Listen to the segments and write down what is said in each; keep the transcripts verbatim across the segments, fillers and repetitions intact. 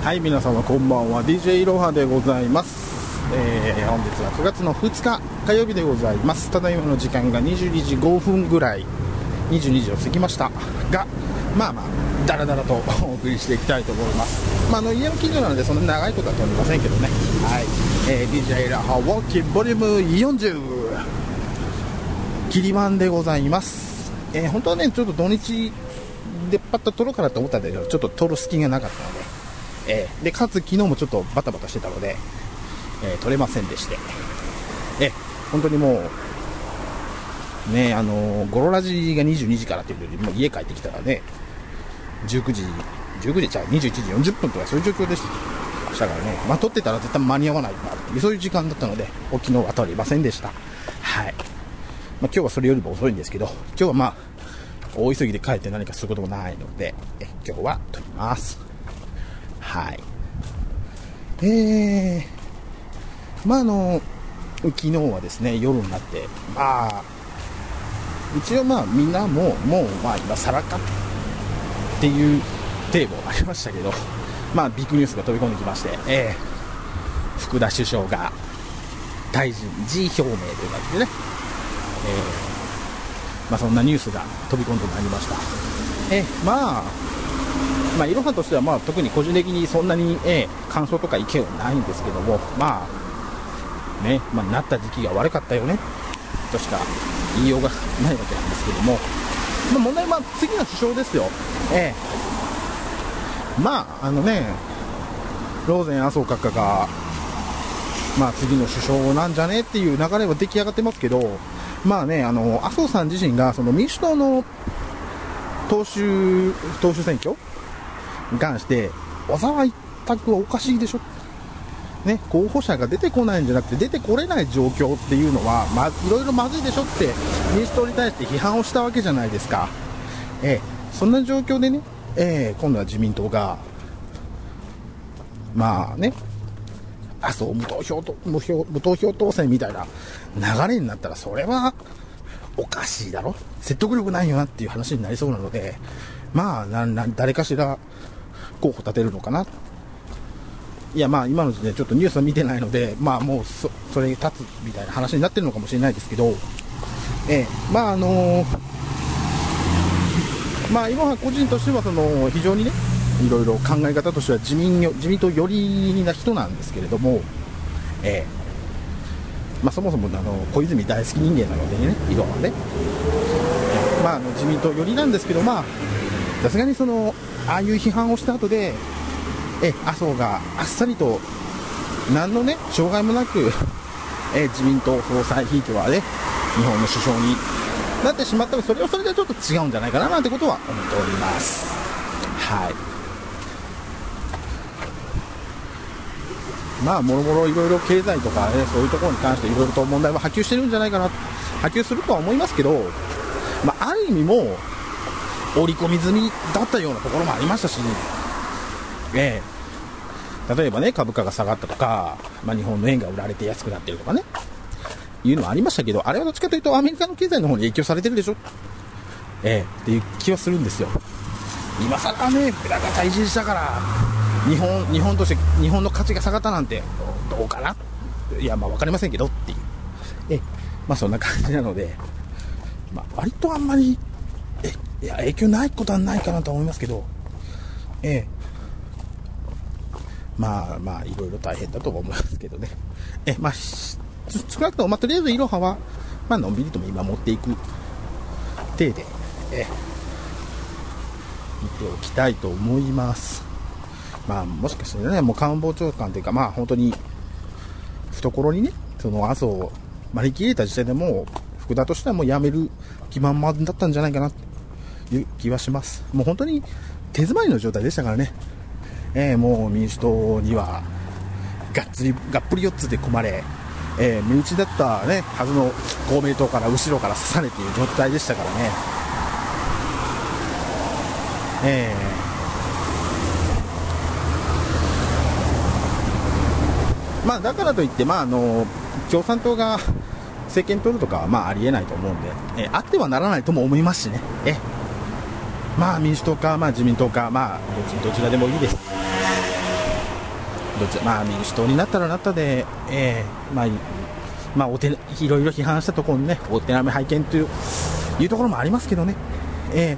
はい、皆様こんばんは。 ディージェー いろはでございます。えー、本日はくがつのふつか火曜日でございます。ただいまの時間がにじゅうにじごふんぐらい、にじゅうにじを過ぎましたが、まあまあだらだらとお送りしていきたいと思います。まあ、あの家の近所なのでそんな長いことはとりませんけどね。はい、えー、ディージェー いろはウォーキンボリュームよんじゅうキリマンでございます。えー、本当はねちょっと土日でパッと撮ろうかなと思ったんだけど、ちょっと撮る隙がなかったので、えー、でかつ昨日もちょっとバタバタしてたので、えー、撮れませんでして、えー、本当にもうね、あのー、ゴロラジがにじゅうにじからというよりも家帰ってきたらねじゅうくじじゅうくじちゃうにじゅういちじよんじゅっぷんとかそういう状況でしたからね、まあ、撮ってたら絶対間に合わないなっていうそういう時間だったので昨日は撮りませんでした。はい、まあ、今日はそれよりも遅いんですけど、今日はまあ大急ぎで帰って何かすることもないので、え今日は撮ります。はい。えー、まああの昨日はですね夜になって、まあ一応まあみんなももうまあ今更かっていう程度ありましたけど、まあビッグニュースが飛び込んできまして、えー、福田首相が退陣辞意表明という感じでね、えーまあ、そんなニュースが飛び込んでまいりました。えまあまあいろはとしてはまあ特に個人的にそんなに、えー、感想とか意見はないんですけども、まあね、まあ、なった時期が悪かったよねとしか言いようがないわけなんですけども、まあ、問題は次の首相ですよ。えー、まああのねローゼン麻生閣下がまあ次の首相なんじゃねっていう流れは出来上がってますけど、まあね、あの麻生さん自身がその民主党の党首党首選挙に関して小沢一択はおかしいでしょ、ね、候補者が出てこないんじゃなくて出てこれない状況っていうのは、まあ、いろいろまずいでしょって民主党に対して批判をしたわけじゃないですか。えー、そんな状況でね、えー、今度は自民党がまあねあそう無投票と無票無投票当選みたいな流れになったらそれはおかしいだろ、説得力ないよなっていう話になりそうなので、まあなな誰かしら候補立てるのかな。いやまあ今の時点でちょっとニュースは見てないので、まあもう そ, それに立つみたいな話になってるのかもしれないですけど、えー、まああのー、まあ今は個人としてはその非常にねいろいろ考え方としては自民自民党寄りな人なんですけれども、えーまあ、そもそもあの小泉大好き人間なのでね、色はね、えーまあ、あの自民党寄りなんですけど、まあさすがにそのああいう批判をした後でえ麻生があっさりと何のね障害もなくえ自民党総裁ひいてはね日本の首相になってしまったら、それはそれでちょっと違うんじゃないかななんてことは思っております。はい。まあもろもろいろいろ経済とかねそういうところに関していろいろと問題は波及してるんじゃないかな、波及するとは思いますけど、まあ、ある意味もう織り込み済みだったようなところもありましたし、えー、例えばね株価が下がったとか、まあ、日本の円が売られて安くなってるとかねいうのはありましたけど、あれはどっちかというとアメリカの経済の方に影響されてるでしょ、えー、っていう気はするんですよ。今更ねブラが退陣したから日本日本として日本の価値が下がったなんてどうかな、いやまあ分かりませんけどっていう、えまあそんな感じなので、まあ、割とあんまりえいや影響ないことはないかなと思いますけど、ええまあまあいろいろ大変だと思いますけどね、えまあ少なくとも、まあ、とりあえずいろははまあのんびりとも今持っていく体でえ見ておきたいと思います。まあ、もしかしてねもう官房長官というかまあ本当に懐にねその麻生を招き入れた時点でもう福田としてはもう辞める気満々だったんじゃないかなという気はします。もう本当に手詰まりの状態でしたからね、えー、もう民主党にはがっつりがっぷりよっつで組まれ、えー、身内だったねはずの公明党から後ろから刺されている状態でしたからね、えーまあ、だからといって、まあ、あの共産党が政権取るとかは、まあ、ありえないと思うんで、えあってはならないとも思いますしね、えまあ、民主党か、まあ、自民党か、まあ、どちらでもいいです。 どっちまあ民主党になったらなったで、えー、まあまあお手いろいろ批判したところにねお手並み拝見といういうところもありますけどね、え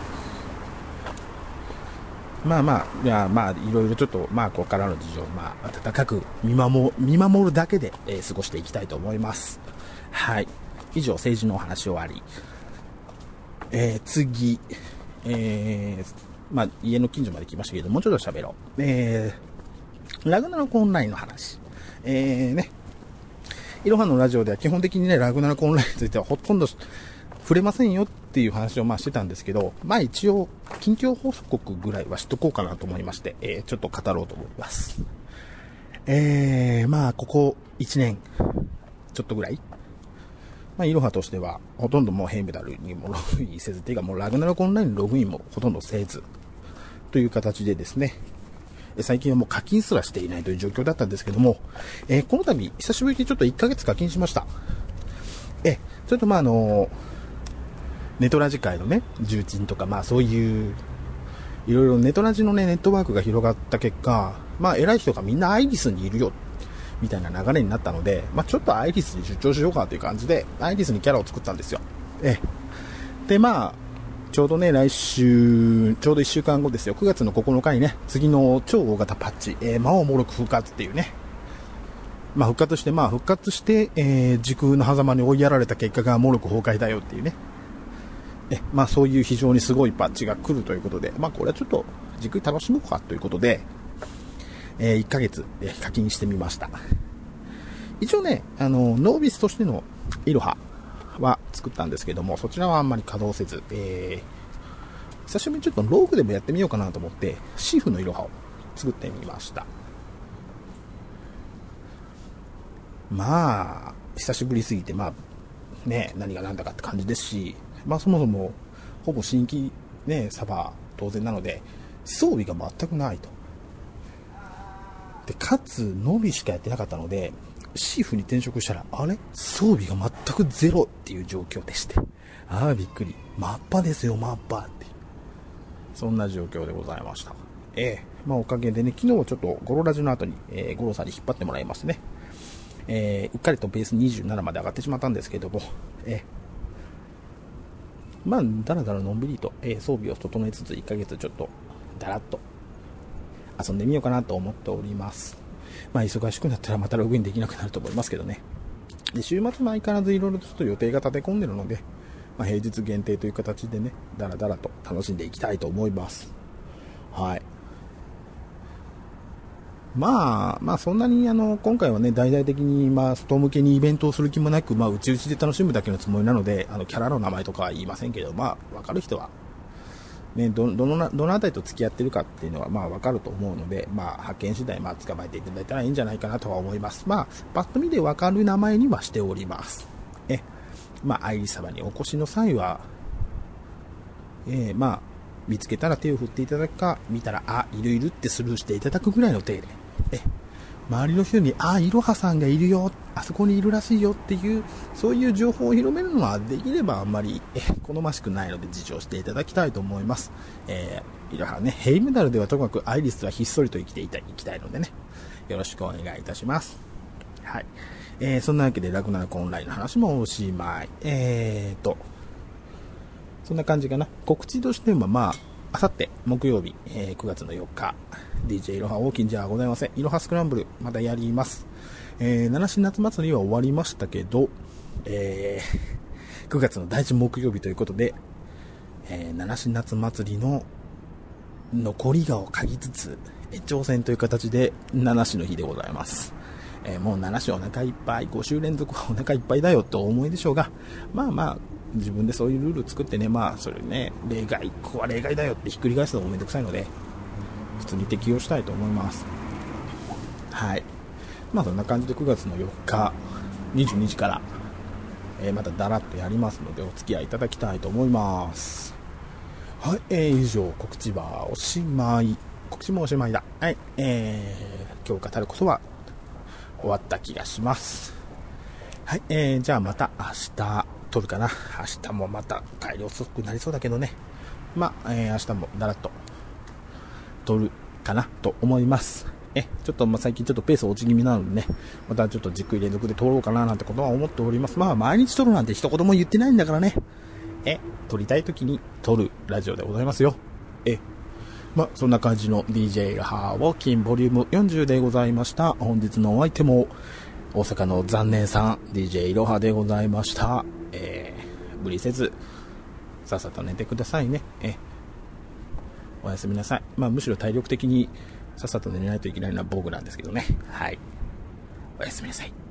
ー、まあまあいやまあいろいろちょっとまあここからの事情まあ温かく見守見守るだけで、えー、過ごしていきたいと思います。はい、以上政治のお話終わり。えー、次、えー、まあ家の近所まで来ましたけどもうちょっと喋ろう。えー、ラグナロクオンラインの話。えーね。いろはのラジオでは基本的にね、ラグナロクオンラインについてはほとんど触れませんよっていう話をまあしてたんですけど、まあ一応、近況報告ぐらいはしとこうかなと思いまして、えー、ちょっと語ろうと思います。えー、まあここいちねん、ちょっとぐらい、まあいろはとしては、ほとんどもうヘイメダルにもログインせず、っていうかもうラグナロクオンラインのログインもほとんどせず、という形でですね、最近はもう課金すらしていないという状況だったんですけども、えー、この度久しぶりにちょっといっかげつ課金しました。えちょっとまああのネトラジ界のね重鎮とかまあそういういろいろネトラジのねネットワークが広がった結果、まあ偉い人がみんなアイリスにいるよみたいな流れになったので、まあちょっとアイリスに出張しようかという感じでアイリスにキャラを作ったんですよ。えでまあちょうどね、来週、ちょうどいっしゅうかんごですよ。くがつのここのかにね、次の超大型パッチ、えー、魔王モロク復活っていうね。まあ復活して、まあ復活して、えー、時空の狭間に追いやられた結果がモロク崩壊だよっていうね。え、まあそういう非常にすごいパッチが来るということで、まあこれはちょっとじっくり楽しもうかということで、えー、いっかげつ、えー、課金してみました。一応ね、あの、ノービスとしてのイロハは作ったんですけども、そちらはあんまり稼働せず、えー、久しぶりにちょっとローグでもやってみようかなと思ってシーフのイロハを作ってみました。まあ久しぶりすぎてまあね何が何だかって感じですし、まあそもそもほぼ新規ねサバ当然なので装備が全くないと。でかつノビしかやってなかったのでシーフに転職したらあれ装備が全くゼロっていう状況でして、ああびっくり、マッパですよマッパってそんな状況でございました。ええまあおかげでね昨日ちょっとゴロラジの後に、えー、ゴロさんに引っ張ってもらいましてね、えー、うっかりとベースにじゅうななまで上がってしまったんですけども、えー、まあだらだらのんびりと、えー、装備を整えつついっかげつちょっとだらっと遊んでみようかなと思っております。まあ忙しくなったらまたログインできなくなると思いますけどね。で週末も相変わらずいろいろとちょっと予定が立て込んでるので、まあ、平日限定という形でねだらだらと楽しんでいきたいと思います。はい。まあまあそんなにあの今回はね大々的にまあ外向けにイベントをする気もなく、まあ内々で楽しむだけのつもりなので、あのキャラの名前とかは言いませんけど、まあ分かる人はね、ど, どのどのあたりと付き合ってるかっていうのはまあ分かると思うので、まあ、発見次第まあ捕まえていただいたらいいんじゃないかなとは思います。まあパッと見で分かる名前にはしております。えまあアイリス様にお越しの際は、えー、まあ見つけたら手を振っていただくか、見たらあいるいるってスルーしていただくぐらいの手で、え周りの人にあいろはさんがいるよ、あそこにいるらしいよっていうそういう情報を広めるのはできればあんまりえ好ましくないので自重していただきたいと思います。えー、いろはねヘイメダルではともかくアイリスはひっそりと生きていたいきたいのでね、よろしくお願いいたします。はい。えー、そんなわけでラグナロクオンラインの話もおしまい。えーとそんな感じかな。告知としてはまああさって木曜日、えー、くがつのよっか ディージェー いろはウォーキンじゃございません。いろはスクランブルまたやります。えー、七夏祭りは終わりましたけど、えー、くがつの第一木曜日ということで、えー、七夏祭りの残りがを嗅ぎつつ延長戦という形で七市の日でございます。えー、もう七市お腹いっぱい、ご週連続お腹いっぱいだよとお思いでしょうが、まあまあ自分でそういうルール作ってね、まあそれね例外、ここは例外だよってひっくり返すのもめんどくさいので普通に適用したいと思います。はい。まあそんな感じでくがつのよっかにじゅうにじから、えー、まただらっとやりますのでお付き合いいただきたいと思います。はい、えー、以上告知はおしまい。告知もおしまいだ。はい、えー、今日語ることは終わった気がします。はい、えー、じゃあまた明日撮るかな。明日もまた帰り遅くなりそうだけどね。まあ、えー、明日もだらっと撮るかなと思います。 え、ちょっとまあ最近ちょっとペース落ち気味なのでね、またちょっとじっくり連続で撮ろうかななんてことは思っております。まあ毎日撮るなんて一言も言ってないんだからね。え、撮りたい時に撮るラジオでございますよ。え、まあそんな感じの ディージェー ラハーウォーキンボリュームよんじゅうでございました。本日のお相手も大阪の残念さん ディージェー いろはでございました。えー、無理せずさっさと寝てくださいね。え、おやすみなさい。まあむしろ体力的にさっさと寝ないといけないのは僕なんですけどね。はい。おやすみなさい。